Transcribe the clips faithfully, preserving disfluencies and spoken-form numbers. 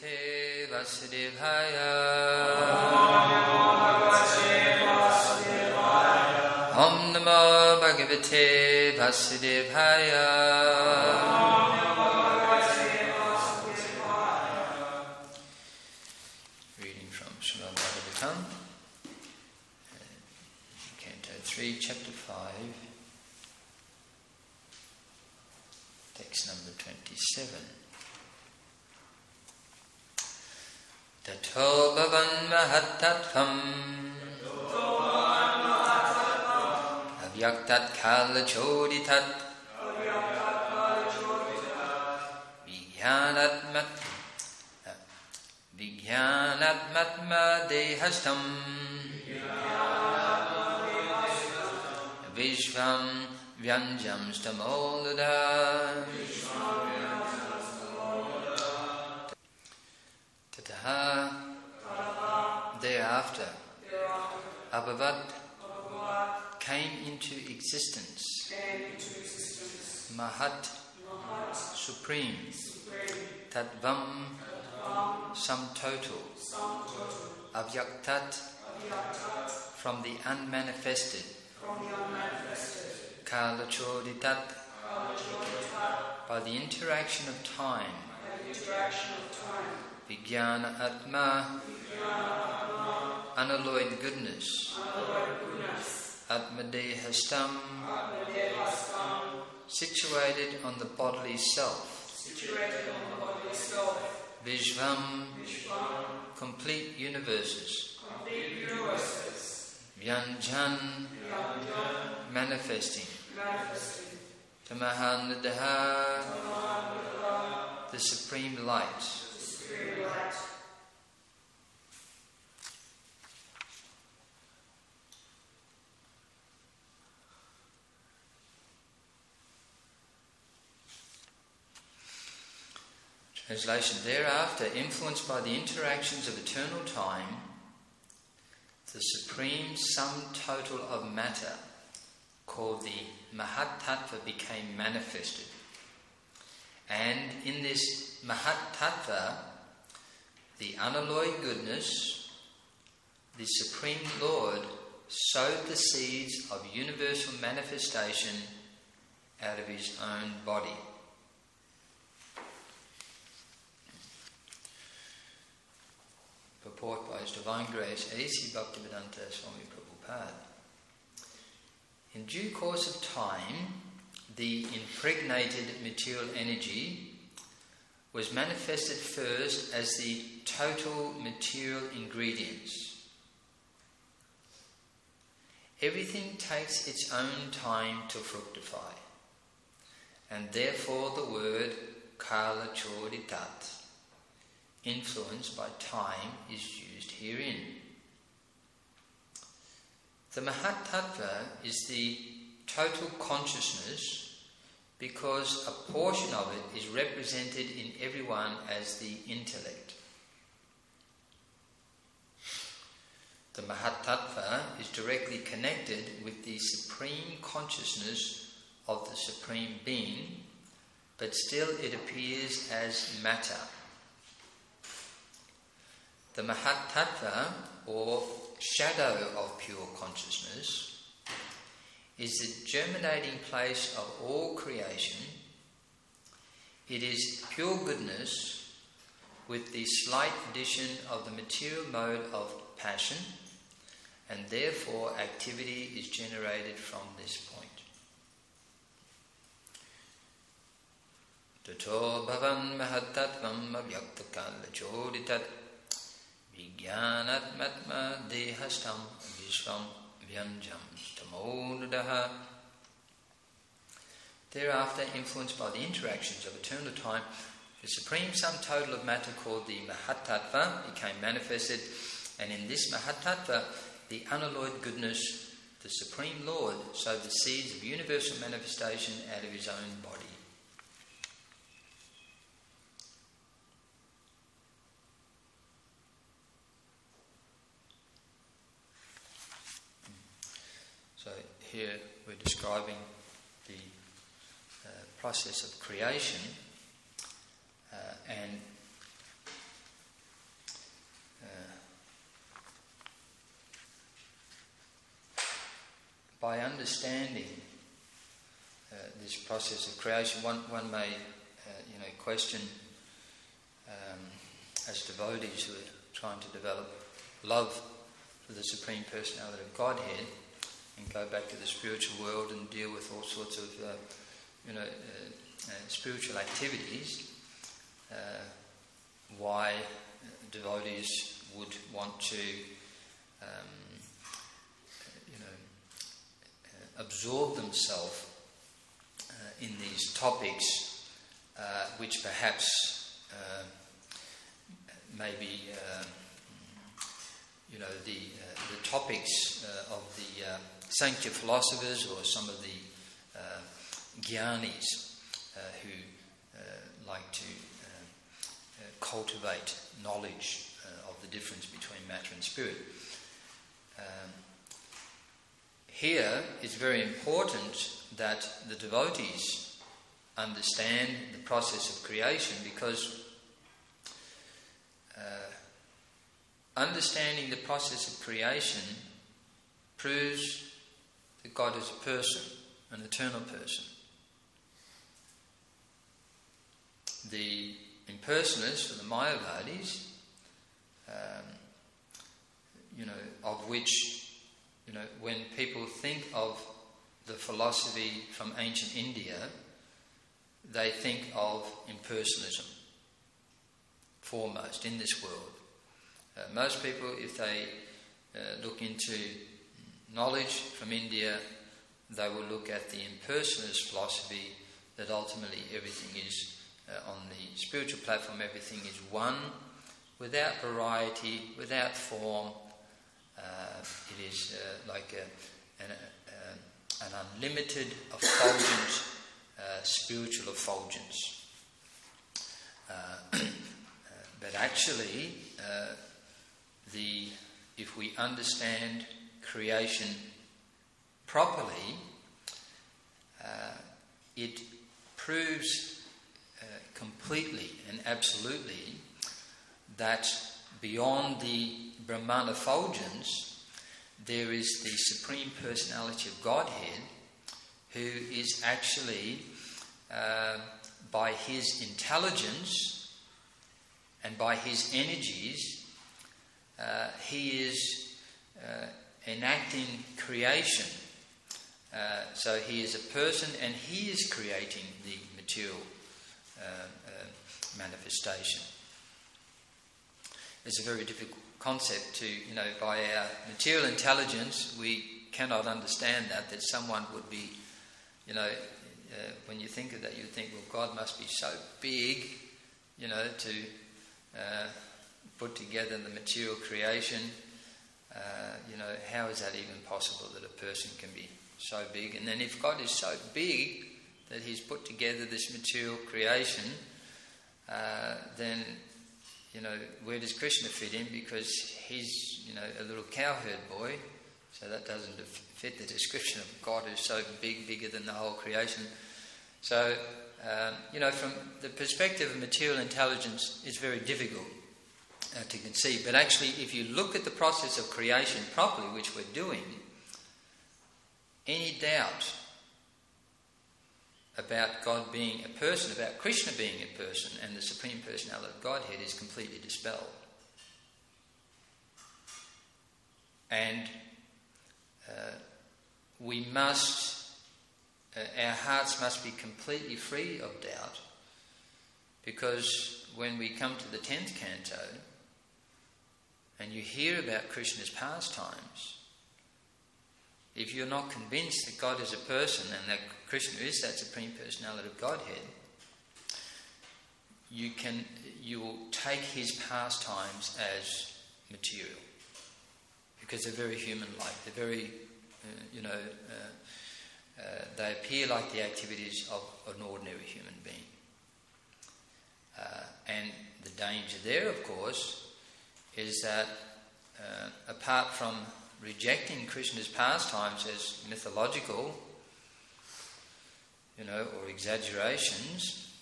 Bhagavate Vasudevaya. Om Namo Bhagavate Vasudevaya. Reading from Srimad Bhagavatam, Canto three, Chapter five, text number twenty-seven. Tato bhavan mahattattvam avyaktat kala choditat vijnanatmat vijnanatmatma dehastam vishvam vyanjam stamolada tataha. Thereafter, Abhavat came into existence. Mahat, supreme. Tattvam, sum total. Avyaktat, from the unmanifested. Kala choditat, by the interaction of time. Vijnana atma, unalloyed goodness. Atmadehastam, situated on the bodily self. Vishvam, complete universes. Vyanjan, manifesting. Tamahanadaha, the supreme light. Translation. Thereafter, influenced by the interactions of eternal time, the supreme sum total of matter, called the Mahat-tattva, became manifested. And in this Mahat-tattva, the unalloyed goodness, the Supreme Lord, sowed the seeds of universal manifestation out of his own body. Purport by His Divine Grace A C Bhaktivedanta Swami Prabhupada. In due course of time, the impregnated material energy was manifested first as the total material ingredients. Everything takes its own time to fructify, and therefore the word kala choditat, influenced by time, is used herein. The Mahat-tattva is the total consciousness because a portion of it is represented in everyone as the intellect. The Mahat-tattva is directly connected with the supreme consciousness of the Supreme Being, but still it appears as matter. The Mahat-tattva, or shadow of pure consciousness, is the germinating place of all creation. It is pure goodness with the slight addition of the material mode of passion, and therefore activity is generated from this point. Tato bhavan mahattattvam avyaktakala choditat vijnanatmatma dehastam vishvam vyanjam stamonudaha. Thereafter, influenced by the interactions of eternal time, the supreme sum total of matter called the Mahat-tattva became manifested, and in this Mahat-tattva, the unalloyed goodness, the Supreme Lord, sowed the seeds of universal manifestation out of his own body. So here we're describing the uh, process of creation, uh, and understanding uh, this process of creation, one, one may uh, you know, question, um, as devotees who are trying to develop love for the Supreme Personality of Godhead and go back to the spiritual world and deal with all sorts of uh, you know, uh, uh, spiritual activities, uh, why devotees would want to um, you know, uh, absorb themselves uh, in these topics uh, which perhaps uh, maybe uh, you know, the uh, the topics uh, of the uh, Sankhya philosophers or some of the uh, Jnanis uh, who uh, like to uh, uh, cultivate knowledge uh, of the difference between matter and spirit. Um, here it's very important that the devotees understand the process of creation, because uh, understanding the process of creation proves that God is a person, an eternal person. The impersonalists, or the Mayavadis, um, you know, of which, you know, when people think of the philosophy from ancient India, they think of impersonalism foremost in this world. Uh, most people, if they uh, look into knowledge from India, they will look at the impersonalist philosophy, that ultimately everything is uh, on the spiritual platform, everything is one, without variety, without form. Uh, it is uh, like a, an, a, an unlimited, effulgent, uh, spiritual effulgence. Uh, uh, but actually, uh, the if we understand creation properly, uh, it proves uh, completely and absolutely that beyond the Brahman effulgence, there is the Supreme Personality of Godhead, who is actually, uh, by his intelligence and by his energies, uh, he is uh, enacting creation. Uh, so he is a person, and he is creating the material uh, uh, manifestation. It's a very difficult concept to, you know, by our material intelligence, we cannot understand that, that someone would be, you know, uh, when you think of that, you think, well, God must be so big, you know, to uh, put together the material creation. Uh, you know, how is that even possible that a person can be so big? And then if God is so big that he's put together this material creation, uh, then, you know, where does Krishna fit in? Because he's, you know, a little cowherd boy, so that doesn't fit the description of God who's so big, bigger than the whole creation. So, um, you know, from the perspective of material intelligence, it's very difficult uh, to conceive. But actually, if you look at the process of creation properly, which we're doing, any doubt about God being a person, about Krishna being a person and the Supreme Personality of Godhead is completely dispelled. And uh, we must, uh, our hearts must be completely free of doubt, because when we come to the tenth canto and you hear about Krishna's pastimes, if you're not convinced that God is a person and that Krishna is that Supreme Personality of Godhead, you can you will take his pastimes as material, because they're very human-like. They're very, uh, you know, uh, uh, they appear like the activities of an ordinary human being. Uh, and the danger there, of course, is that uh, apart from rejecting Krishna's pastimes as mythological, you know, or exaggerations,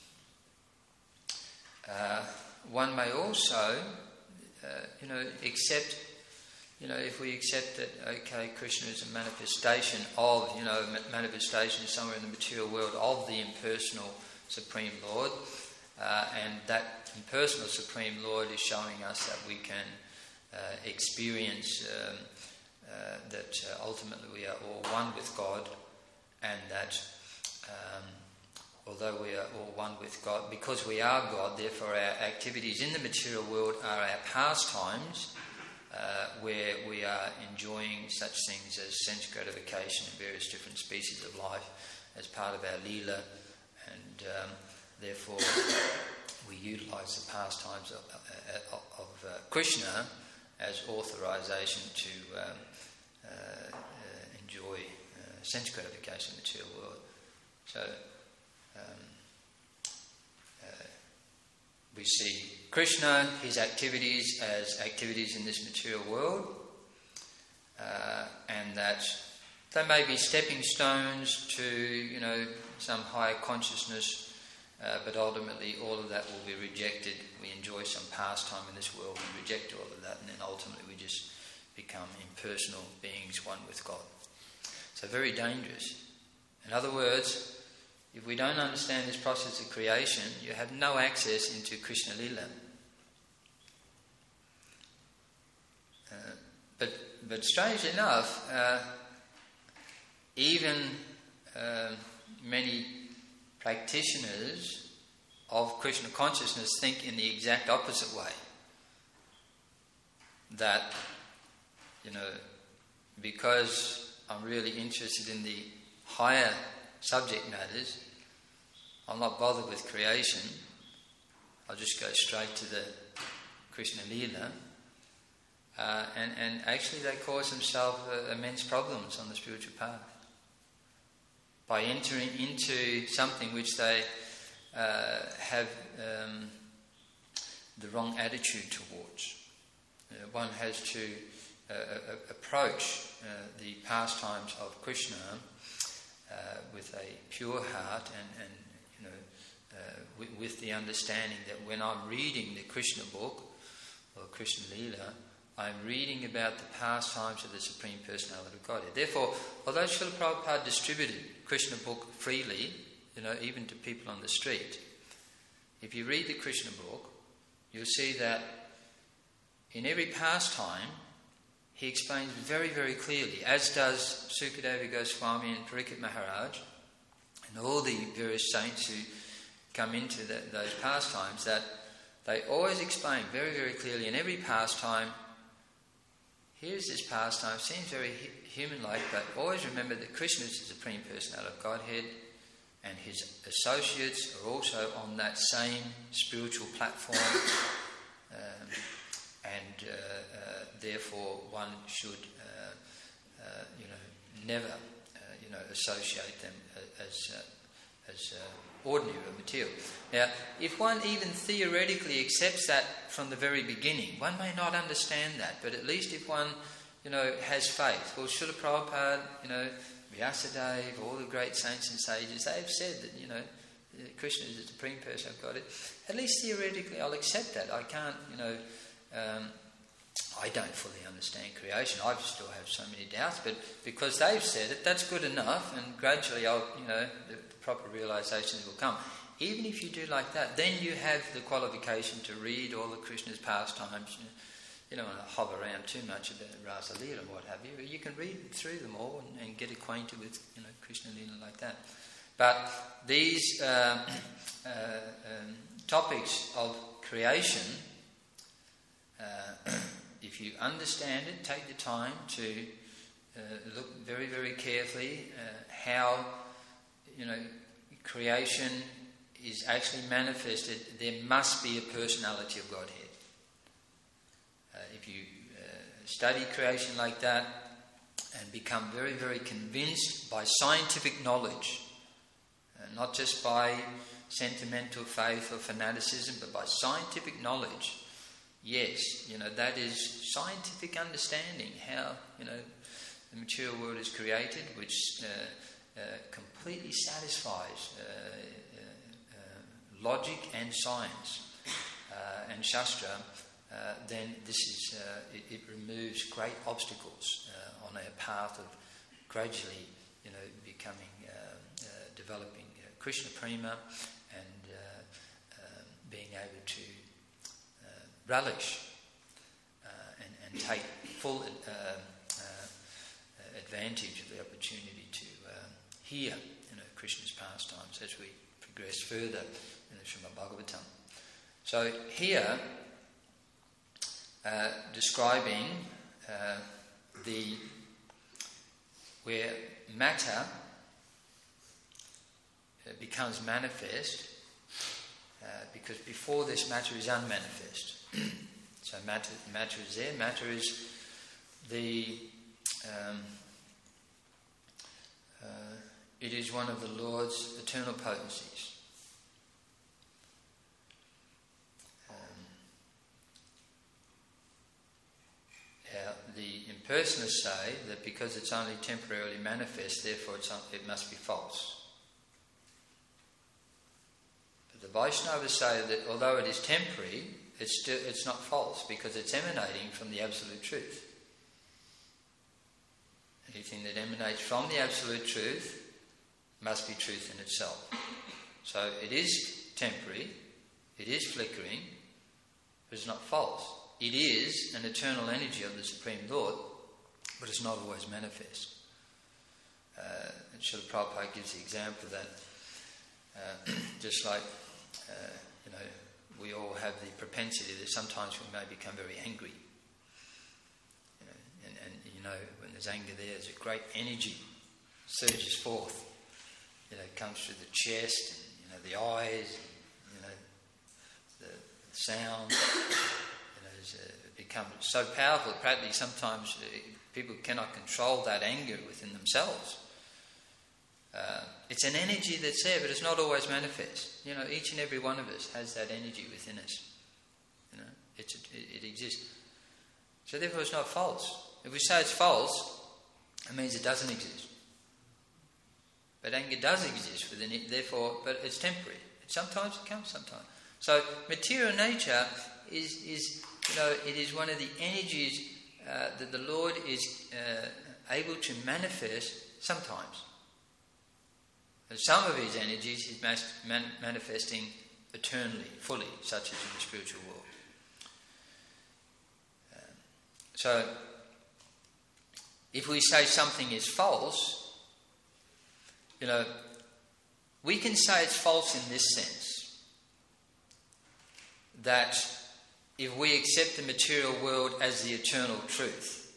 uh, one may also, uh, you know, accept you know, if we accept that, okay, Krishna is a manifestation of, you know, manifestation is somewhere in the material world of the impersonal Supreme Lord, uh, and that impersonal Supreme Lord is showing us that we can uh, experience um, uh, that uh, ultimately we are all one with God, and that um, although we are all one with God, because we are God, therefore our activities in the material world are our pastimes, uh, where we are enjoying such things as sense gratification in various different species of life as part of our lila, and um, therefore we utilise the pastimes of, of, of uh, Krishna as authorization to um, uh, uh, enjoy uh, sense gratification in the material world. So um, uh, we see Krishna, his activities as activities in this material world, uh, and that they may be stepping stones to, you know, some higher consciousness. Uh, but ultimately all of that will be rejected. We enjoy some pastime in this world, we reject all of that, and then ultimately we just become impersonal beings, one with God. So very dangerous. In other words, if we don't understand this process of creation, you have no access into Krishna Lila. Uh, but, but strangely enough, uh, even uh, many practitioners of Krishna consciousness think in the exact opposite way. That, you know, because I'm really interested in the higher subject matters, I'll not bother with creation, I'll just go straight to the Krishna Lila. Uh, and, and actually they cause themselves uh, immense problems on the spiritual path by entering into something which they uh, have um, the wrong attitude towards. Uh, one has to uh, uh, approach uh, the pastimes of Krishna uh, with a pure heart, and, and you know, uh, with, with the understanding that when I'm reading the Krishna book or Krishna Lila, I'm reading about the pastimes of the Supreme Personality of Godhead. Therefore, although Srila Prabhupada distributed Krishna book freely, you know, even to people on the street, if you read the Krishna book, you'll see that in every pastime he explains very, very clearly, as does Sukadeva Goswami and Parikshit Maharaj, and all the various saints who come into the, those pastimes, that they always explain very, very clearly in every pastime, here's this pastime, seems very human-like, but always remember that Krishna is the Supreme Personality of Godhead, and his associates are also on that same spiritual platform, um, and uh, uh, therefore one should, uh, uh, you know, never, uh, you know, associate them as uh, as uh, ordinary or material. Now, if one even theoretically accepts that from the very beginning, one may not understand that, but at least if one, you know, has faith. Well, Srila Prabhupada, you know, Vyasadeva, all the great saints and sages, they have said that, you know, Krishna is the Supreme Person of Godhead. At least theoretically I'll accept that. I can't, you know, um, I don't fully understand creation. I still have so many doubts, but because they've said it, that's good enough, and gradually I'll, you know, the, the proper realizations will come. Even if you do like that, then you have the qualification to read all of Krishna's pastimes. You know, you don't want to hover around too much about Rasa Leela and what have you. You can read through them all and, and get acquainted with, you know, Krishna Leela like that. But these uh, uh, um, topics of creation, uh, if you understand it, take the time to uh, look very, very carefully uh, how, you know, creation is actually manifested. There must be a personality of Godhead. Uh, if you uh, study creation like that and become very, very convinced by scientific knowledge, uh, not just by sentimental faith or fanaticism, but by scientific knowledge, yes, you know, that is scientific understanding how, you know, the material world is created, which uh, uh, completely satisfies uh, uh, uh, logic and science uh, and Shastra. uh, then this is uh, it, it removes great obstacles uh, on our path of gradually, you know, becoming uh, uh, developing uh, Krishna prema and uh, uh, being able to uh, relish uh, and, and take full uh, uh, advantage of the opportunity to um, hear, you know, Krishna's pastimes as we progress further in the Srimad Bhagavatam. So here, uh, describing uh, the where matter uh, becomes manifest, uh, because before this matter is unmanifest. So matter, matter is there. Matter is the um, uh, it is one of the Lord's eternal potencies. Um, now, the impersonalists say that because it's only temporarily manifest, therefore it's un- it must be false. But the Vaishnavas say that although it is temporary, it's still it's not false because it's emanating from the absolute truth. Anything that emanates from the absolute truth must be truth in itself. So it is temporary, it is flickering, but it's not false. It is an eternal energy of the Supreme Lord, but it's not always manifest. Uh, and Srila Prabhupada gives the example that uh, just like uh, you know, we all have the propensity that sometimes we may become very angry. You know, and, and you know, when there's anger there, there's a great energy surges forth. You know, it comes through the chest, and, you know, the eyes, and, you know, the, the sound. You know, it's, uh, it becomes so powerful. Practically, sometimes uh, people cannot control that anger within themselves. Uh, it's an energy that's there, but it's not always manifest. You know, each and every one of us has that energy within us. You know, it's, it, it exists. So therefore, it's not false. If we say it's false, it means it doesn't exist. But anger does exist within it, therefore, but it's temporary. Sometimes it comes, sometimes. So material nature is, is you know, it is one of the energies uh, that the Lord is uh, able to manifest sometimes. And some of his energies he's man- manifesting eternally, fully, such as in the spiritual world. Um, so, if we say something is false, you know, we can say it's false in this sense, that if we accept the material world as the eternal truth,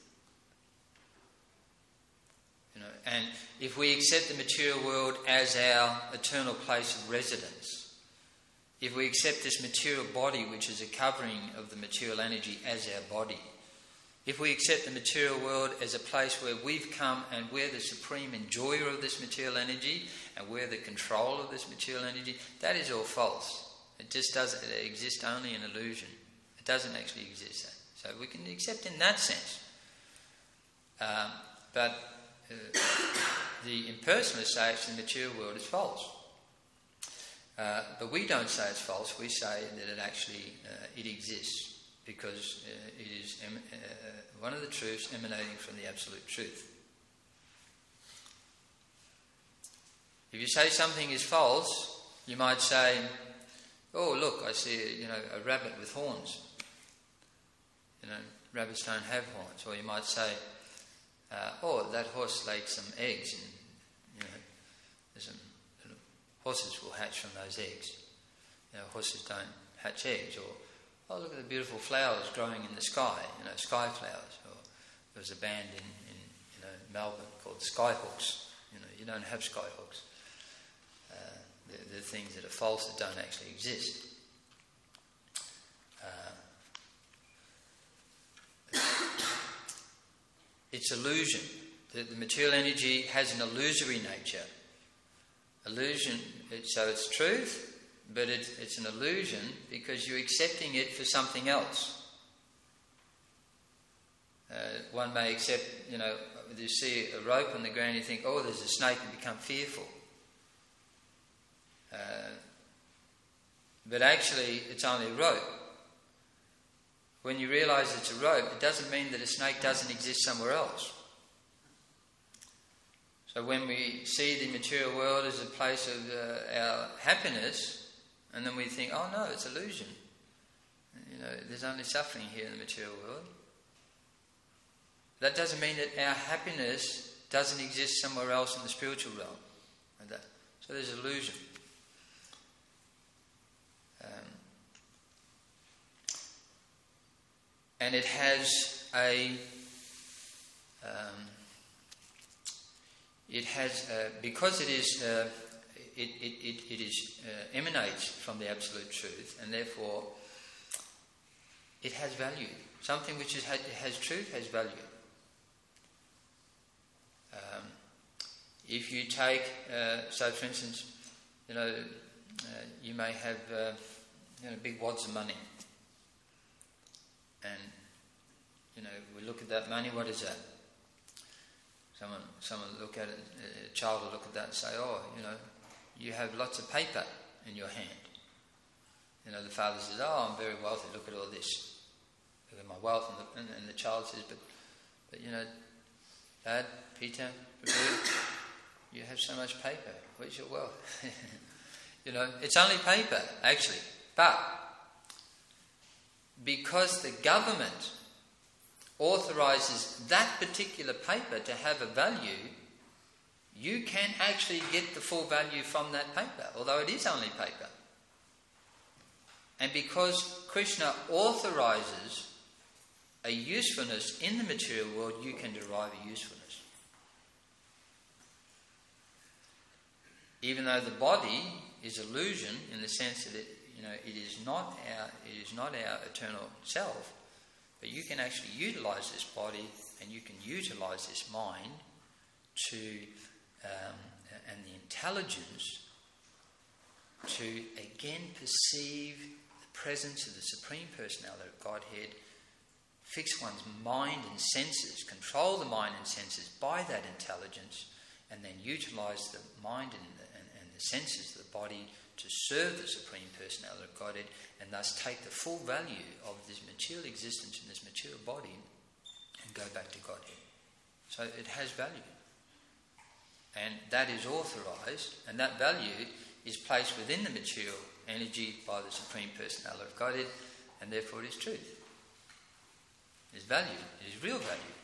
you know, and if we accept the material world as our eternal place of residence, if we accept this material body, which is a covering of the material energy, as our body, if we accept the material world as a place where we've come and we're the supreme enjoyer of this material energy and we're the control of this material energy, that is all false. It just doesn't it exists only in illusion. It doesn't actually exist. So we can accept in that sense. Um, but uh, the impersonalists say actually the material world is false. Uh, but we don't say it's false. We say that it actually uh, it exists. Because uh, it is em- uh, one of the truths emanating from the absolute truth. If you say something is false, you might say, "Oh, look, I see, you know, a rabbit with horns. You know, rabbits don't have horns." Or you might say, uh, "Oh, that horse laid some eggs, and you know, there's some horses will hatch from those eggs. You know, horses don't hatch eggs." Or, "Oh, look at the beautiful flowers growing in the sky, you know, sky flowers." Or there was a band in, in you know, Melbourne called Skyhooks. You know, you don't have skyhooks. Uh, they're, they're things that are false that don't actually exist. Uh, it's illusion. The, the material energy has an illusory nature. Illusion, it, so it's truth. But it's, it's an illusion because you're accepting it for something else. Uh, one may accept, you know, you see a rope on the ground, you think, "Oh, there's a snake," and become fearful. Uh, but actually, it's only a rope. when you realise it's a rope, it doesn't mean that a snake doesn't exist somewhere else. So when we see the material world as a place of uh, our happiness, and then we think, oh no, it's illusion. You know, there's only suffering here in the material world. That doesn't mean that our happiness doesn't exist somewhere else in the spiritual realm. Like that. So there's illusion. Um, and it has a... Um, it has, uh, because it is, uh, it, it, it, it is uh, emanates from the absolute truth, and therefore it has value. Something which is, has truth has value. Um, if you take, uh, so for instance, you know, uh, you may have uh, you know, big wads of money, and you know, we look at that money. What is that? Someone, someone look at it. A child will look at that and say, "Oh, you know, you have lots of paper in your hand." You know, the father says, "Oh, I'm very wealthy. Look at all this. Look at my wealth." And the, and, and the child says, "But, but you know, Dad, Peter, Prabhu, you have so much paper. Where's your wealth?" You know, it's only paper, actually. But because the government authorises that particular paper to have a value, you can actually get the full value from that paper, although it is only paper. And because Krishna authorises a usefulness in the material world, you can derive a usefulness. Even though the body is illusion in the sense that it, you know, it is not our, it is not our eternal self, but you can actually utilise this body and you can utilise this mind to, um, and the intelligence to again perceive the presence of the Supreme Personality of Godhead, fix one's mind and senses, control the mind and senses by that intelligence, and then utilise the mind and the, and, and the senses of the body to serve the Supreme Personality of Godhead, and thus take the full value of this material existence in this material body and go back to Godhead. So it has value. And that is authorised, and that value is placed within the material energy by the Supreme Personality of Godhead, and therefore it is truth. It is value. It is real value.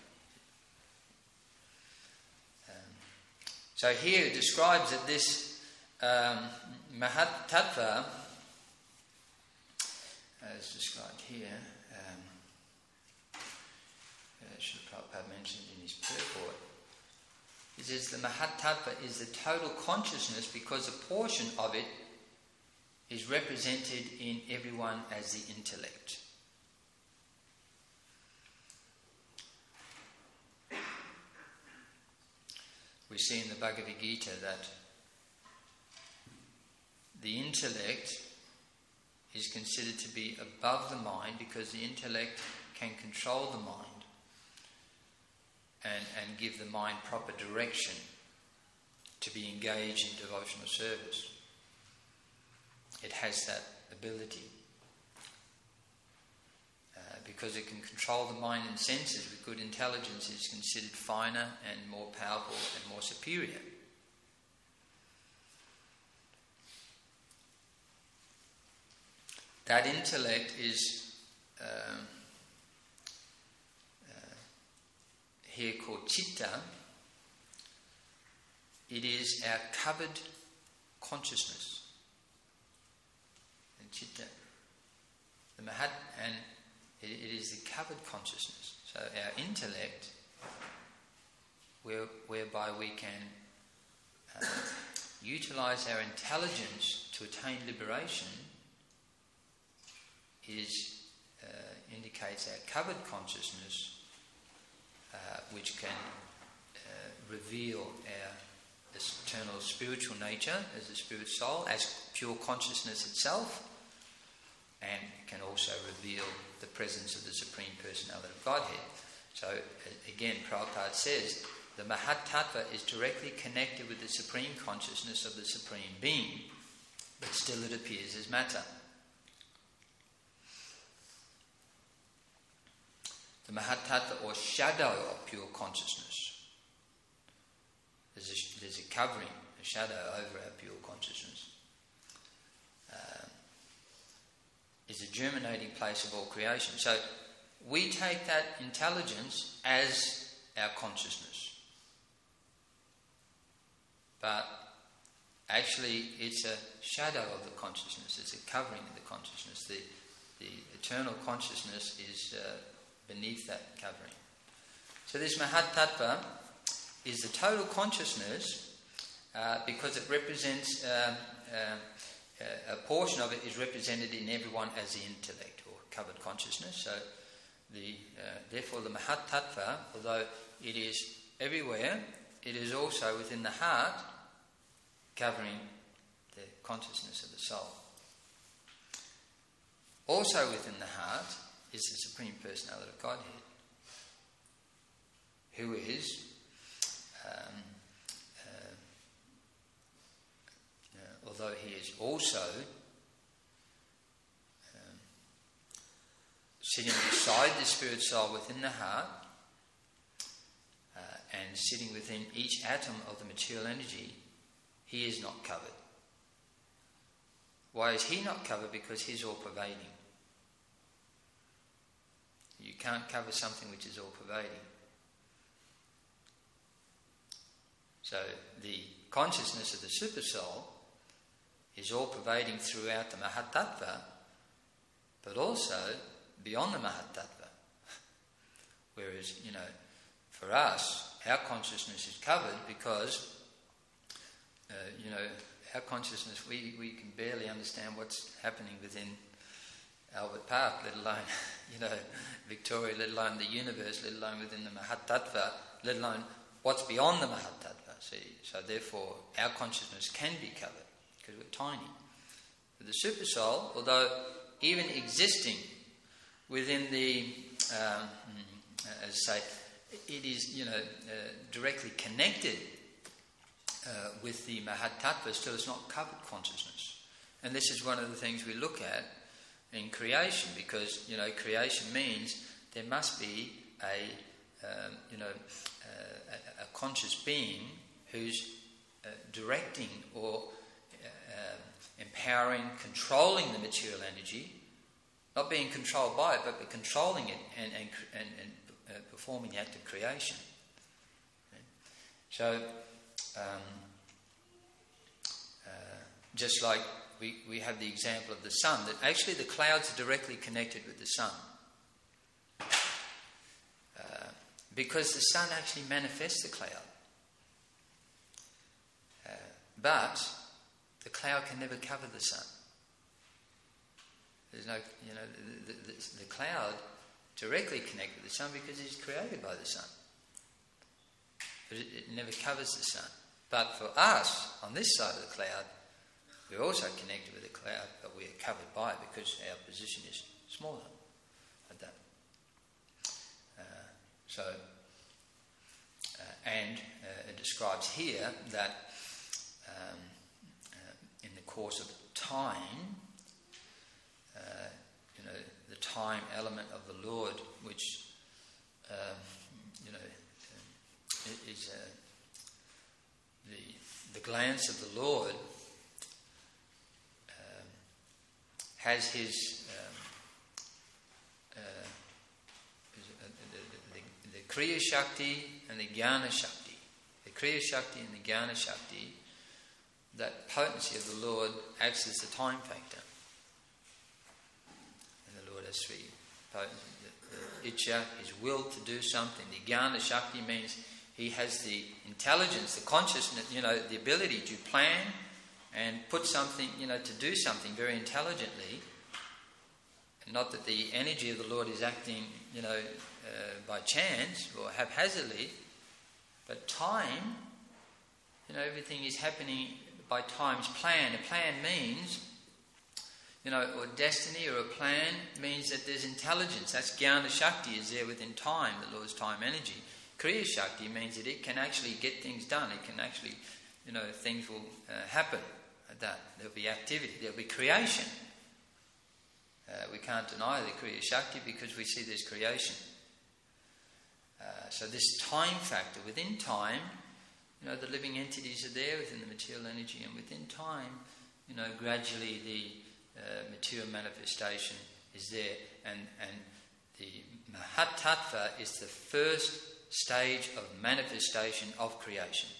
Um, so here it describes that this um, Mahat Tattva, as described here, um, uh, Srila Prabhupada mentioned in his purport, he says the Mahat Tattva is the total consciousness because a portion of it is represented in everyone as the intellect. We see in the Bhagavad Gita that the intellect is considered to be above the mind because the intellect can control the mind and, and give the mind proper direction to be engaged in devotional service. It has that ability. Uh, because it can control the mind and senses with good intelligence, it is considered finer and more powerful and more superior. That intellect is um, uh, here called citta. It is our covered consciousness. And citta, the mahat, and it, it is the covered consciousness. So our intellect, where, whereby we can uh, utilise our intelligence to attain liberation, is uh, indicates our covered consciousness, uh, which can uh, reveal our eternal spiritual nature as the spirit soul, as pure consciousness itself, and can also reveal the presence of the Supreme Personality of Godhead. So again, Prabhupada says the Mahat Tattva is directly connected with the Supreme Consciousness of the Supreme Being, but still it appears as matter. the Mahatattva or shadow of pure consciousness. There's a, there's a covering, a shadow over our pure consciousness. Uh, is a germinating place of all creation. So we take that intelligence as our consciousness. But actually it's a shadow of the consciousness, it's a covering of the consciousness. The, the eternal consciousness is uh, beneath that covering. So this Mahatattva is the total consciousness uh, because it represents, uh, uh, a portion of it is represented in everyone as the intellect or covered consciousness. So the uh, therefore the Mahatattva, although it is everywhere, it is also within the heart, covering the consciousness of the soul. Also within the heart is the Supreme Personality of Godhead, who is, um, uh, uh, although he is also um, sitting beside the spirit soul within the heart, uh, and sitting within each atom of the material energy, he is not covered. Why is he not covered? Because he's all-pervading. You can't cover something which is all-pervading. So the consciousness of the Supersoul is all-pervading throughout the Mahatattva, but also beyond the Mahatattva. Whereas, you know, for us, our consciousness is covered because Uh, you know, our consciousness, we, we can barely understand what's happening within Albert Park, let alone, you know, Victoria, let alone the universe, let alone within the Mahatattva, let alone what's beyond the Mahatattva. See, so therefore, our consciousnness can be covered because we're tiny. But the Supersoul, although even existing within the, um, as I say, it is, you know, uh, directly connected Uh, with the Mahatattva, still it's not covered consciousness. And this is one of the things we look at in creation, because, you know, creation means there must be a, um, you know, uh, a, a conscious being who's uh, directing or uh, empowering, controlling the material energy, not being controlled by it, but controlling it and, and, and, and uh, performing the act of creation. Okay? So, Um, uh, just like we, we have the example of the sun, that actually the clouds are directly connected with the sun. Uh, because the sun actually manifests the cloud. Uh, but the cloud can never cover the sun. There's no, you know, the, the, the cloud directly connected with the sun because it's created by the sun. But it, it never covers the sun. But for us, on this side of the cloud, we're also connected with the cloud, but we are covered by it because our position is smaller at that. Uh, so, uh, and uh, it describes here that um, uh, in the course of time, uh, you know, the time element of the Lord, which, um, you know, uh, is uh, the the glance of the Lord um, has his um, uh, the, the, the Kriya Shakti and the Jnana Shakti. The Kriya Shakti and the Jnana Shakti, that potency of the Lord acts as the time factor. And the Lord has three potencies. The, the Icha, his will to do something. The Jnana Shakti means he has the intelligence, the consciousness, you know, the ability to plan and put something, you know, to do something very intelligently. And not that the energy of the Lord is acting, you know, uh, by chance or haphazardly, but time, you know, everything is happening by time's plan. A plan means, you know, or destiny or a plan means that there's intelligence. That's Jnana Shakti, is there within time, the Lord's time energy. Kriya Shakti means that it can actually get things done. It can actually, you know, things will uh, happen at that. There'll be activity. There'll be creation. Uh, we can't deny the Kriya Shakti because we see there's creation. so this time factor, within time, you know, the living entities are there within the material energy, and within time, you know, gradually the uh, material manifestation is there, and, and the Mahatattva is the first stage of manifestation of creation.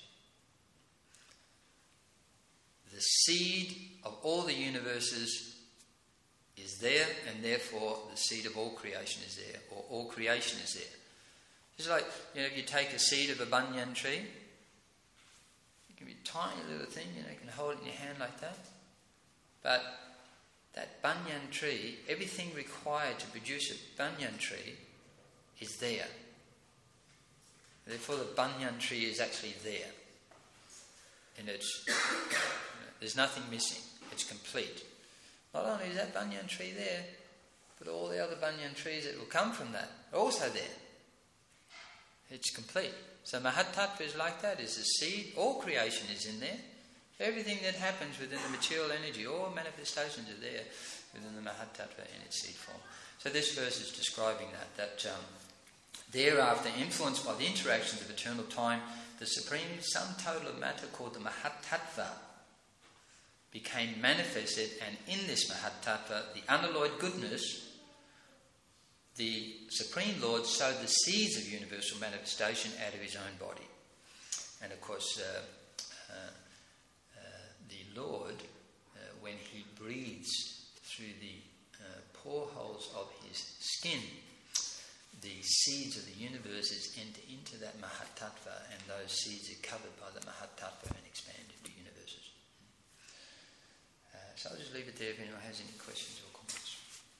The seed of all the universes is there, and therefore the seed of all creation is there, or all creation is there. It's like, you know, if you take a seed of a banyan tree, it can be a tiny little thing, you know, you can hold it in your hand like that. But that banyan tree, everything required to produce a banyan tree is there. Therefore the banyan tree is actually there. And it's, you know, there's nothing missing. It's complete. Not only is that banyan tree there, but all the other banyan trees that will come from that are also there. It's complete. So Mahatattva is like that, is the seed. All creation is in there. Everything that happens within the material energy, all manifestations are there within the Mahatattva in its seed form. So this verse is describing that, that um, thereafter, influenced by the interactions of eternal time, the supreme sum total of matter called the Mahatattva became manifested, and in this Mahatattva, the unalloyed goodness, the Supreme Lord sowed the seeds of universal manifestation out of his own body. And of course, uh, uh, uh, the Lord, uh, when he breathes through the uh, poreholes of his skin, the seeds of the universes enter into that Mahatattva, and those seeds are covered by the Mahatattva and expand into universes. Uh, so I'll just leave it there if anyone has any questions or comments.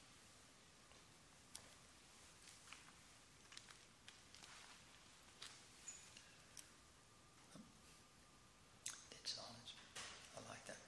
Dead silence. I like that.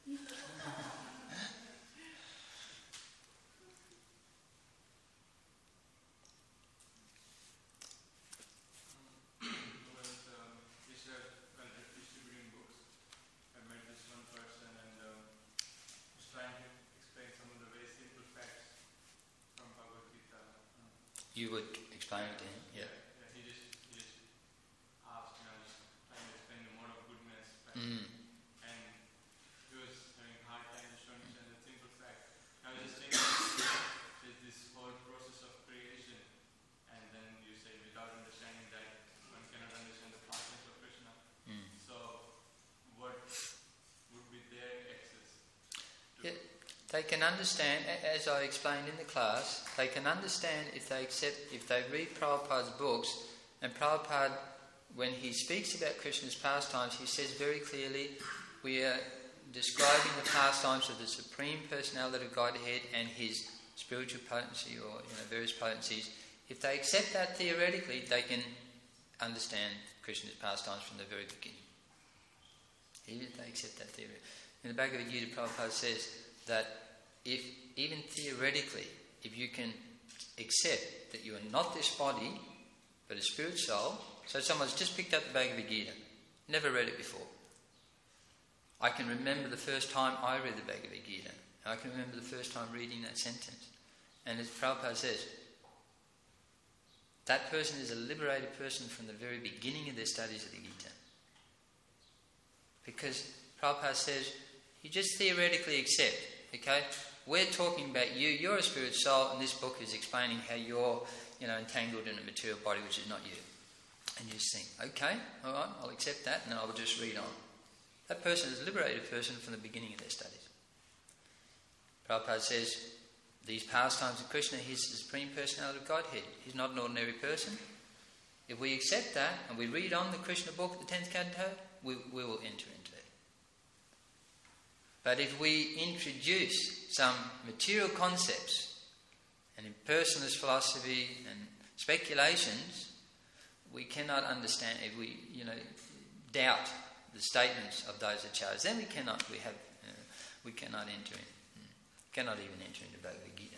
You would explain it to him? Yeah. Yeah, he just, he just asked, you know, just trying to explain the mode of goodness. Mm. And he was having a hard time showing us a simple fact. I was just thinking, there's this whole process of creation, and then you say without understanding that one cannot understand the process of Krishna. Mm. So, what would be their access to? Yeah. They can understand, as I explained in the class, they can understand if they accept, if they read Prabhupada's books, and Prabhupada, when he speaks about Krishna's pastimes, he says very clearly, we are describing the pastimes of the Supreme Personality of Godhead and his spiritual potency, or you know, various potencies. If they accept that theoretically, they can understand Krishna's pastimes from the very beginning. Even if they accept that theory. In the Bhagavad Gita, Prabhupada says that if, even theoretically, if you can accept that you are not this body, but a spirit soul, so someone's just picked up the Bhagavad Gita, never read it before. I can remember the first time I read the Bhagavad Gita. I can remember the first time reading that sentence. And as Prabhupada says, that person is a liberated person from the very beginning of their studies of the Gita. Because Prabhupada says, you just theoretically accept, okay? We're talking about you, you're a spirit soul, and this book is explaining how you're, you know, entangled in a material body which is not you. And you just think, okay, all right, I'll accept that, and I'll just read on. That person is a liberated person from the beginning of their studies. Prabhupada says, these pastimes of Krishna, he's the Supreme Personality of Godhead. He's not an ordinary person. If we accept that, and we read on the Krishna book, the tenth canto, we, we will enter into it. But if we introduce some material concepts and impersonalist philosophy and speculations, we cannot understand. If we, you know, doubt the statements of those acharyas, then we cannot. We have, uh, we cannot enter in. Cannot even enter into Bhagavad Gita.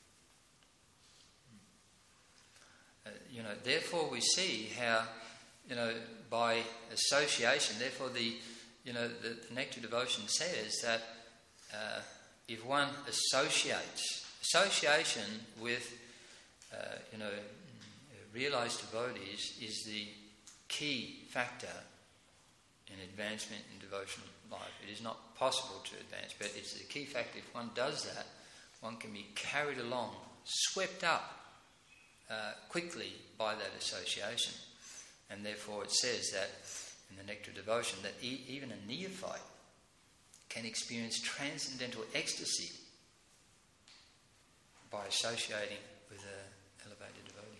Uh, you know, therefore we see how, you know, by association, therefore the. You know, the, the Nectar Devotion says that uh, if one associates, association with, uh, you know, realised devotees is the key factor in advancement in devotional life. It is not possible to advance, but it's the key factor. If one does that, one can be carried along, swept up uh, quickly by that association. And therefore it says that in the Nectar of Devotion that e- even a neophyte can experience transcendental ecstasy by associating with an elevated devotee.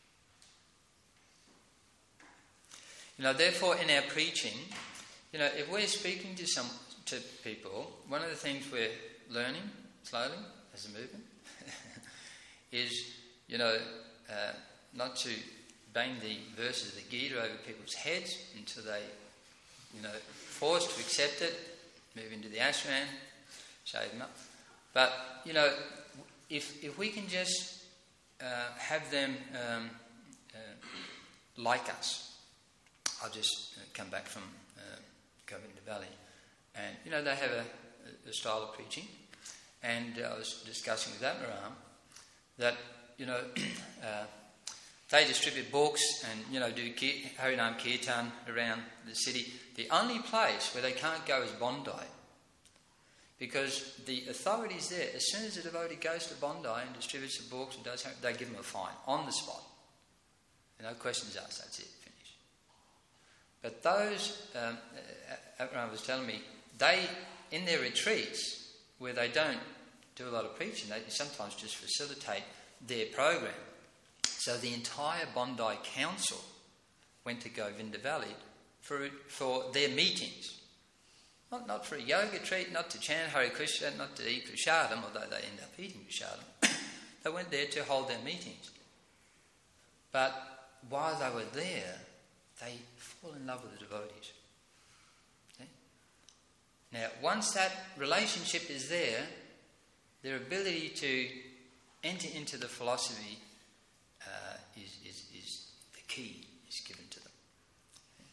You know, therefore, in our preaching, you know, if we're speaking to some to people, one of the things we're learning slowly as a movement is, you know, uh, not to bang the verses of the Gita over people's heads until they, you know, forced to accept it, move into the ashram, shave them up. But, you know, if if we can just uh, have them um, uh, like us. I'll just uh, come back from uh, Govinda Valley, and you know they have a, a style of preaching, and uh, I was discussing with Atmaram that you know uh, they distribute books and you know do ki- Harinam Kirtan around the city. The only place where they can't go is Bondi, because the authorities there, as soon as a devotee goes to Bondi and distributes the books and does, they give them a fine on the spot. No questions asked. That's it. But those, um, Abraham was telling me, they, in their retreats, where they don't do a lot of preaching, they sometimes just facilitate their program. So the entire Bondi Council went to Govinda Valley for for their meetings. Not, not for a yoga retreat, not to chant Hare Krishna, not to eat prasadam, although they end up eating prasadam. They went there to hold their meetings. But while they were there, they fall in love with the devotees. Okay? Now, once that relationship is there, their ability to enter into the philosophy uh, is, is, is the key is given to them. Okay?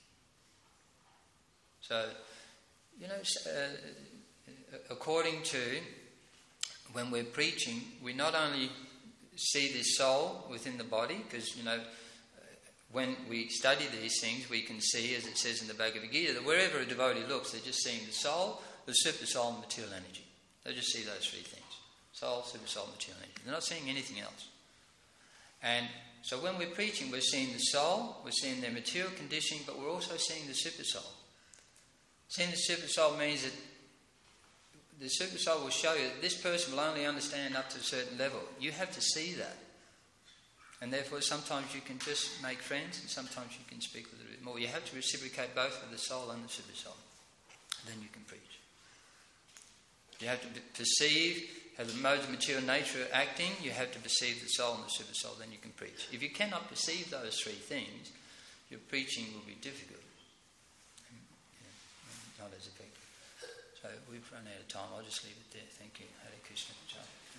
So, you know, uh, according to when we're preaching, we not only see the soul within the body, because, you know, when we study these things, we can see, as it says in the Bhagavad Gita, that wherever a devotee looks, they're just seeing the soul, the super soul, and material energy. They just see those three things. Soul, super soul, material energy. They're not seeing anything else. And so when we're preaching, we're seeing the soul, we're seeing their material conditioning, but we're also seeing the super soul. Seeing the super soul means that the super soul will show you that this person will only understand up to a certain level. You have to see that. And therefore sometimes you can just make friends and sometimes you can speak a little bit more. You have to reciprocate both with the soul and the super soul. Then you can preach. You have to perceive how the modes of material nature are acting. You have to perceive the soul and the super soul. Then you can preach. If you cannot perceive those three things, your preaching will be difficult. And, you know, not as effective. So we've run out of time. I'll just leave it there. Thank you. Hare Krishna.